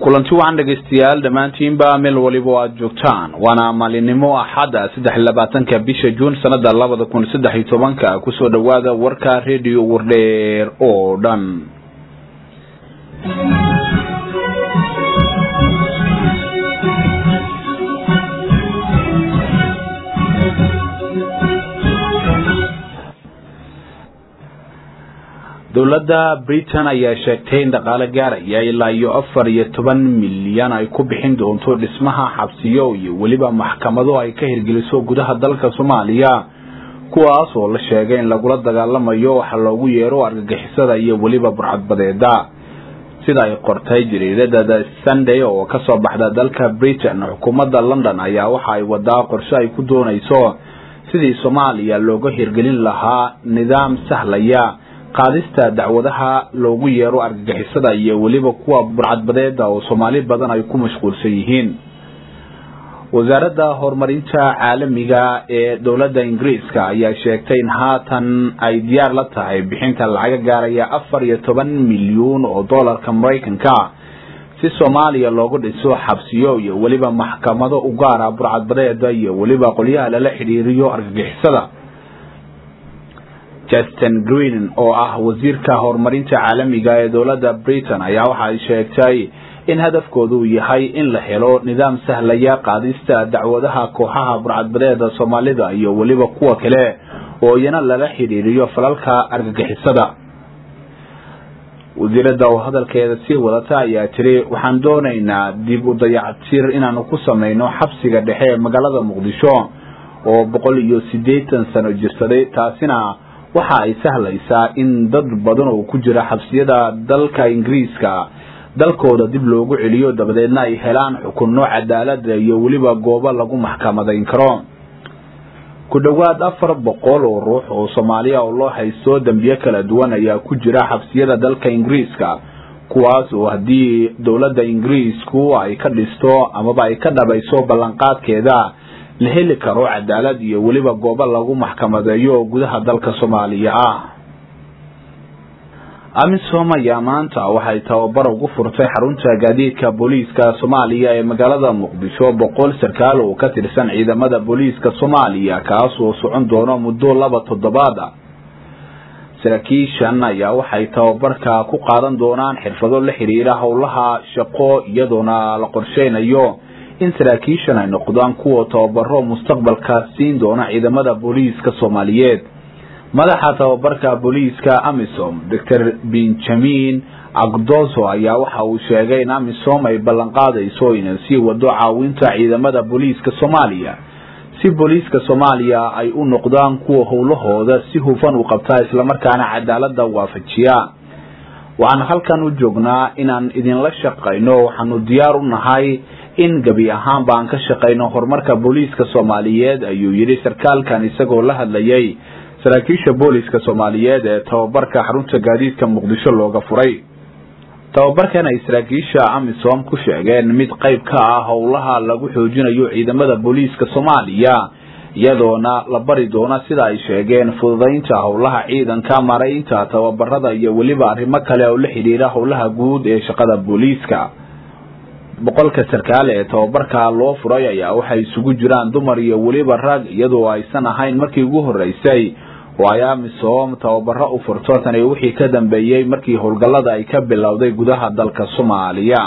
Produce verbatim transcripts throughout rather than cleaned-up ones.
kulanti wacan dhageystayaal dhamaantiinba meel waliba aad joogtaan waana maalinimo axada saddex iyo labaatanka bisha Juun sanada labada kun saddex iyo tobanka ku soo dhawaada warka radio Wardheer oo dhan dawladda Britain ayaa sheegtay in dhaqaale gaaraya ilaa iyo afar iyo toban milyan ay ku bixin doonto dhismaha xabsiyo iyo waliba maxkamado ay ka hirgeliso gudaha dalka Soomaaliya kuwaas oo la sheegay in lagu dagaalamayo waxa loogu yeero argagixisada iyo waliba burcadbadeeda sida ay qortay jariidada The Sunday oo ka soo baxda dalka Britain xukuumadda London ayaa waxa ay wadaa qorshe ay ku doonayso sidii Soomaaliya looga hirgelin lahaa nidaam sahlaya qaadista dacwadaha loogu yeero argagixisada iyo waliba kuwa burcadbadeeda oo Soomaali badan ay ku mashquulsan yihiin wasaaradda horumarinta caalamiga ee dawladda Ingiriiska ayaa sheegtay in haatan ay diyaar la tahay bixinta lacag gaaraya afar iyo toban milyan oo dollarka Mareykanka si Soomaaliya loogu dhiso xabsiyo iyo waliba maxkamado u gaar ah burcadbadeeda iyo waliba qoliyaha la xiriiriyo argagixisada Justin Green oo ah wasiirka horumarinta caalamiga ee dawladda Britain ayaa waxa ay sheegtay in hadafkoodu yahay in la helo nidaam sahlaya qaadista dacwadaha kooxaha burcadbadeeda Soomaalida iyo waliba kuwa kale oo iyana laga xiriiriyo falalka argagixisada wasiirada oo hadalkeeda si wadata ayaa tiri waxaan doonaynaa dib u dayactir inaan ku sameeyno xabsiga dhexe ee magaalada Muqdisho oo boqol iyo siddeetan sano jirsaday taasina waxa ay sahlaysaa in dad badan oo ku jira xabsiyada dalka Ingiriiska dalkooda dib loogu celiyo dabadeedna ay helaan xukunno cadaalad iyo waliba goobo lagu maxkamadayn karo ku dhawaad afar boqol oo ruux oo Soomaaliya oo loo haysto dambiyo kala duwan ayaa ku jira xabsiyada dalka Ingiriiska kuwaas oo hadii dawladda Ingiriisku ay ka dhisto ama ay ka dhabayso ballanqaadkeeda la heli karo cadaalad iyo waliba goobo lagu maxkamadeeyo gudaha dalka Soomaaliya ah amisom ayaa maanta waxay tababar ugu furtay xarunta gaadiidka booliiska Soomaaliya ee magaalada Muqdisho boqol sarkaal oo ka tirsan ciidamada booliiska Soomaaliya kaas oo socon doono muddo laba toddobaad ah saraakiishan ayaa waxay tababarka ku qaadan doonaan xirfado la xiriira howlaha shaqo iyadoona la qorsheynayo in saraakiishan ay noqdaan kuwa tababaro mustaqbalka siin doona ciidamada booliiska Soomaaliyeed madaxa tababarka booliiska Amisom Doctor Benjamin Agdozo ayaa waxa uu sheegay in Amisom ay ballan qaadayso inay sii wado caawinta ciidamada booliiska Soomaaliya si booliiska Soomaaliya ay u noqdaan kuwa howlahooda si hufan u qabta isla markaana cadaaladda waafajiya waxaan halkan u joognaa inaan idin la shaqeyno waxaanu diyaar u nahay in gabi ahaan baan ka shaqeyno horumarka booliiska Soomaaliyeed ayuu yiri sarkaalkan isagoo la hadlayay saraakiisha booliiska Soomaaliyeed ee tababarka xarunta gaadiidka Muqdisho looga furay tababarkan ay saraakiisha Amisom ku sheegeen mid qayb ka ah howlaha lagu xoojinayo ciidamada booliiska Soomaaliya iyadoona la bari doona sida ay sheegeen fududeynta howlaha ciidanka maaraynta tababarada iyo waliba arrimo kale oo la xiriira howlaha guud ee shaqada booliiska boqolka sarkaal ee tababarka loo furay ayaa waxay isugu jiraan dumar iyo waliba rag iyadoo aysan ahayn markii ugu horeysay oo ay Amisom tababaro u furto tan iyo wixii ka dambeeyay markii howlgallada ay ka bilowday gudaha dalka Soomaaliya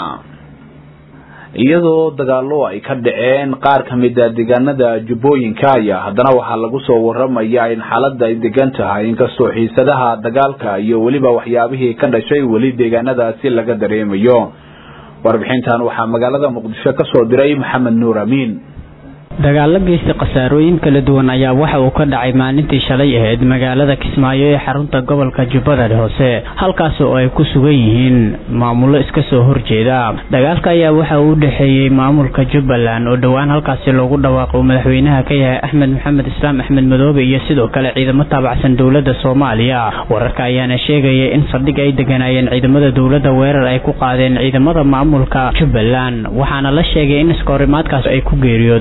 iyadoo dagaalo ay ka dhaceen qaar ka mid ah deegaanada Jubbooyinka ayaa haddana waxaa lagu soo waramayaa in xaaladda ay degan tahay inkastoo xiisadaha dagaalka iyo waliba waxyaabihii ka dhashay wali deegaanadaasi laga dareemayo warbixintan waxaa magaalada Muqdisho ka soo diray Maxamed Nuur Amiin dagaalo geystay qasaarooyin kala duwan ayaa waxa uu ka dhacay maalintii shalay ahayd magaalada Kismaayo ee xarunta gobolka Jubbada Hoose halkaas oo ay ku sugan yihiin maamulo iska soo horjeeda dagaalka ayaa waxa uu dhaxeeyay maamulka Jubbaland oo dhawaan halkaas loogu dhawaaqo madaxweynaha ka yahay Axmed Maxamed Islaam Axmed Madoobe iyo sidoo kale ciidamo taabacsan dawladda Soomaaliya wararka ayaana sheegaya in saldhig ay deganayeen ciidamada dawladda weerar ay ku qaadeen ciidamada maamulka Jubbaland waxaana la sheegay in iskoorimaadkaas ay ku geeriyoodeen laba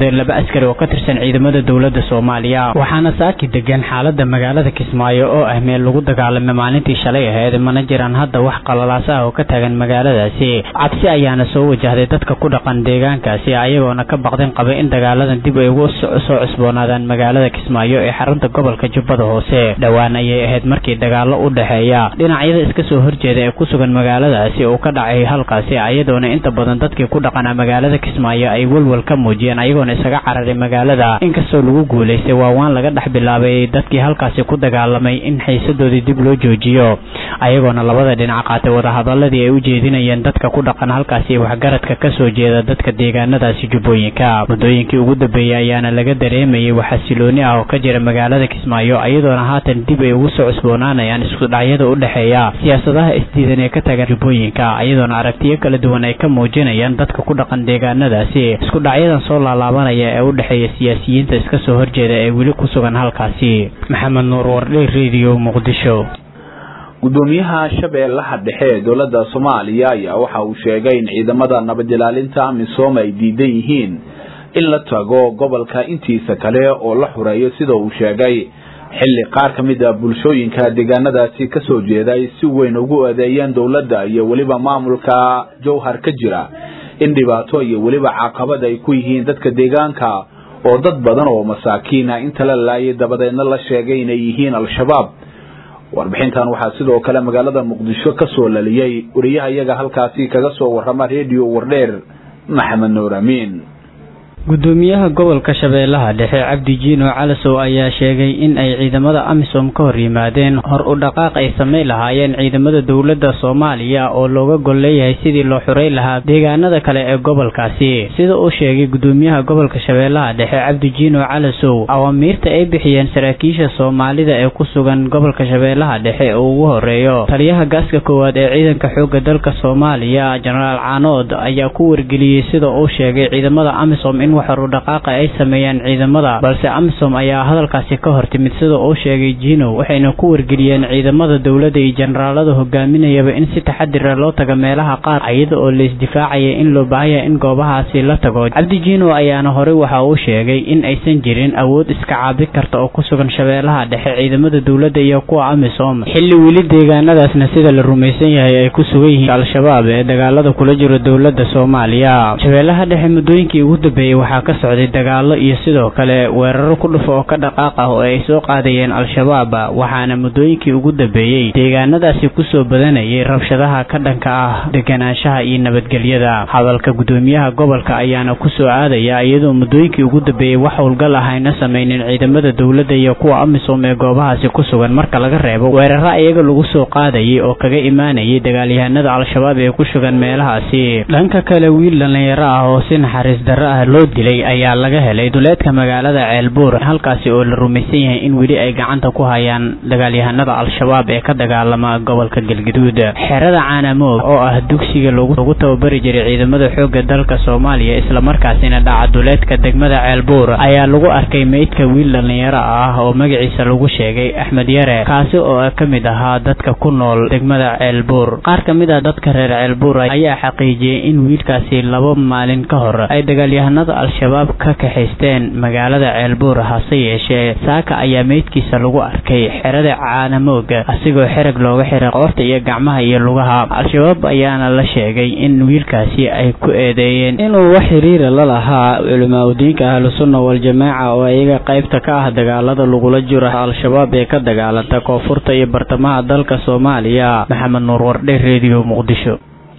askari oo ka tirsan ciidamada dowladda Soomaaliya waxaana saaki degan xaaladda magaalada Kismaayo oo ah meel lagu dagaalamay maalintii shalay ahayd mana jiraan hadda wax qalalaas ah oo ka tagan magaaladaasi cabsi ayaana soo wajahday dadka ku dhaqan deegaankaasi ayagoona ka baqdeen qaba in dagaaladan dib ay ugu soo cusboonaadaan magaalada Kismaayo ee xarunta gobolka Jubbada Hoose dhawaan ayay ahayd markii dagaalo u dhaxeeya dhinacyada iska soo horjeeda ee ku sugan magaaladaasi oo ka dhacay halkaasi ayadoona inta badan dadkii ku dhaqana magaalada Kismaayo ay walwal ka muujiyeen ayagoona isaga cararay magaalada inkastoo lagu guuleystay waan laga dhax bilaabay dadkii halkaasi ku dagaalamay in xiisadoodii dib loo joojiyo ayagoona labada dhinac qaatay wada hadaladii ay u jeedinayeen dadka ku dhaqan halkaasi waxgaradka ka soo jeeda dadka deegaanadaasi Jubbooyinka mudooyinkii ugu dambeeyay ayaana laga dareemayay xasilooni ah oo ka jira magaalada Kismaayo ayadoona haatan dib ay ugu soo cusboonaanayaan isku dhacyada u dhaxeeya siyaasadaha isdiidan ee ka tagan Jubbooyinka ayadoona aragtiyo kala duwan ay ka muujinayaan dadka ku dhaqan deegaanadaasi isku dhacyadan soo laalaabanaya ee u dhaxeeya siyaasiyiinta iska soo horjeeda ee weli ku sugan halkaasi Maxamed Nuur Wardey Radio Muqdisho gudoomiyaha Shabeellaha Dhexe ee dowladda Soomaaliya ayaa waxa uu sheegay in ciidamada nabad ilaalinta amisom ay diidan yihiin in la tago gobolka intiisa kale oo la xureeyo sida uu sheegay xilli qaar ka mid ah bulshooyinka deegaanadaasi ka soo jeeday si weyn ugu adeeyeen dowladda iyo waliba maamulka Jowhar ka jira in dhibaato iyo waliba caqabad ay ku yihiin dadka deegaanka oo dad badan oo masaakiin ah inta la laayay dabadeedna la sheegay inay yihiin al-shabaab warbixintan waxaa sidoo kale magaalada Muqdisho ka soo laliyay wariyaha iyaga halkaasi kaga soo warrama Radio Wardheer Maxamed Nuur Amiin gudoomiyaha gobolka Shabeellaha Dhexe Cabdi Jiino Calasow ayaa sheegay in ay ciidamada amisom ka hor yimaadeen hor u dhaqaaq ay sameyn lahaayeen ciidamada dowladda Soomaaliya oo looga gol leeyahay sidii loo xurey lahaa deegaanada kale ee gobolkaasi sida uu sheegay gudoomiyaha gobolka Shabeellaha Dhexe Cabdi Jiino Calasow awaamirta ay bixiyeen saraakiisha Soomaalida ee ku sugan gobolka Shabeellaha Dhexe oo ugu horeeyo taliyaha gaaska koowaad ee ciidanka xoogga dalka Soomaaliya General Caanood ayaa ku wargeliyay sida uu sheegay ciidamada amisom in waxaru dhaqaaqa ay sameeyaan ciidamada balse amisom ayaa hadalkaasi ka hortimid sida uu sheegay Jiino waxayna ku wargeliyeen ciidamada dawladda iyo generaalada hogaaminayaba in si taxadir loo tago meelaha qaar ayada oo la isdifaacay in loo baahayo in goobahaasi la tago Cabdi Jiino ayaana hore waxa uu sheegay in aysan jirin awood iska caabi karta oo ku sugan Shabeellaha Dhexe ciidamada dawladda iyo kuwa amisom xilli wili deegaanadaasna sida la rumaysan yahay ay ku sugan yihiin al-shabaab ee dagaalada kula jira dawladda Soomaaliya Shabeellaha Dhexe mudooyinkii ugu dambeeyay waxaa ka socday dagaalo iyo sidoo kale weeraro ku dhufo oo ka dhaqaaq ah oo ay soo qaadayeen al-shabaab waxaana mudooyinkii ugu dambeeyay deegaanadaasi ku soo badanayay rabshadaha ka dhanka ah deganaanshaha iyo nabadgelyada hadalka gudoomiyaha gobolka ayaana ku soo aadaya iyadoo mudooyinkii ugu dambeeyay wax howlgal ahayna sameeyeen ciidamada dawladda iyo kuwa amisom ee goobahaasi ku sugan marka laga reebo weeraro iyaga lagu soo qaadayay oo kaga imaanayay dagaalyahanada al-shabaab ee ku sugan meelahaasi dhanka kale wiil dhalinyaro ah oo si naxariis darro ah loo dilay ayaa laga helay duleedka magaalada Ceelbuur halkaasi oo la rumaysan yahay in wili ay gacanta ku hayaan dagaalyahanada al-shabaab ee ka dagaalama gobolka Galgaduud xerada Caanamoog oo ah dugsiga lagu tababari jiray ciidamada xoogga dalka Soomaaliya isla markaasina dhaca duleedka degmada Ceelbuur ayaa lagu arkay meydka wiil dhalinyaro ah oo magaciisa lagu sheegay Axmed Yare kaasi oo ka mid ahaa dadka ku nool degmada Ceelbuur qaar ka mid ah dadka reer Ceelbuur ayaa xaqiijiyay in wiilkaasi laba maalin ka hor ay dagaalyahanada al-shabaab ka kaxaysteen magaalada Ceelbuur hase yeeshee saaka ayaa meydkiisa lagu arkay xerada Caanamoog asigoo xirag looga xiray qoorta iyo gacmaha iyo lugaha al-shabaab ayaana la sheegay in wiilkaasi ay ku eedeeyeen inuu wax xiriir la lahaa culimada ahlus sunna wal jamaa oo ayaga qaybta ka ah dagaalada lagula jiro al-shabaab ee ka dagaalanta koonfurta iyo bartamaha dalka Soomaaliya Maxamed Nuur Wardey Radio Muqdisho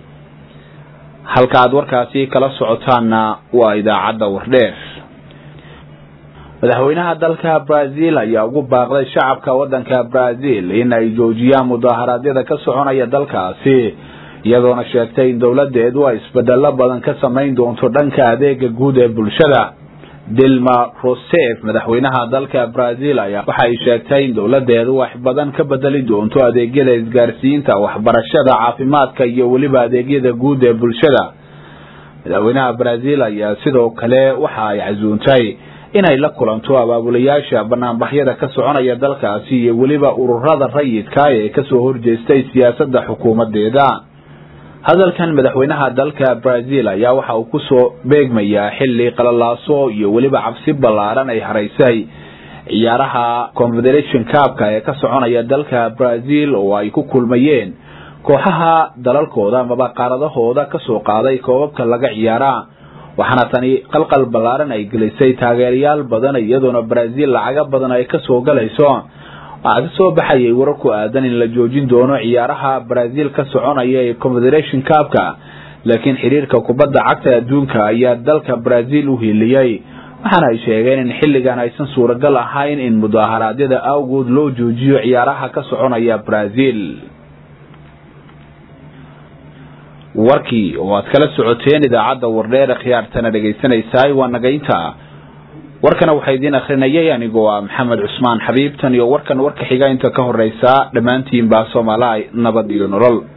halka aad warkaasi kala socotaana waa idaacada Wardheer madaxweynaha dalka Brazil ayaa ugu baaqday shacabka wadanka Brazil in ay joojiyaan mudaharaadyada ka soconaya dalkaasi iyadoona sheegtay in dawladeedu ay isbedelo badan ka sameyn doonto dhanka adeega guud ee bulshada Dilma Rousseff madaxweynaha dalka Brazil ayaa waxay sheegtay in dawladeedu wax badan ka bedeli doonto adeegyada isgaarsiinta waxbarashada caafimaadka iyo waliba adeegyada guud ee bulshada madaxweynaha Brazil ayaa sidoo kale waxa ay casuuntay inay la kulanto abaabulayaasha banaanbaxyada ka soconaya dalkaasi iyo waliba ururada rayidka ee ka soo horjeestay siyaasadda xukuumadeeda hadalkan madaxweynaha dalka Brazil ayaa waxa uu ku soo beegmayaa xilli qalalaaso iyo waliba cabsi ballaaran ay haraysay ciyaaraha Confederation Cup ee ka soconaya dalka Brazil oo ay ku kulmayeen kooxaha dalalkooda ama qaaradahooda ka soo qaaday koobabka laga ciyaara waxaana tani qalqal ballaaran ay gelisay taageerayaal badan iyadoo Brazil lacaga badan ay ka soo galayso aad soo baxayay warar ku aadan in la joojin doono ciyaaraha Brazil ka soconaya ee Confederation Cup laakiin xiriirka kubadda cagta adduunka ayaa dalka Brazil u heliyay waxaana ay sheegeen in xilligan aysan suuragal ahayn in mudaharaadyada awgood loo joojiyo ciyaaraha ka soconaya Brazil. warkii oo aad kala socoteen idaacadda Wardheer khiyaartana dhageysanaysaa waa nagaynta warkana waxa idin akhrinayay anigoo ah Maxamed Cusmaan Xabiib tan iyo warkan warka xiga inta ka horeysa dhamaantiin baa Soomaaliya nabad iyo nolol.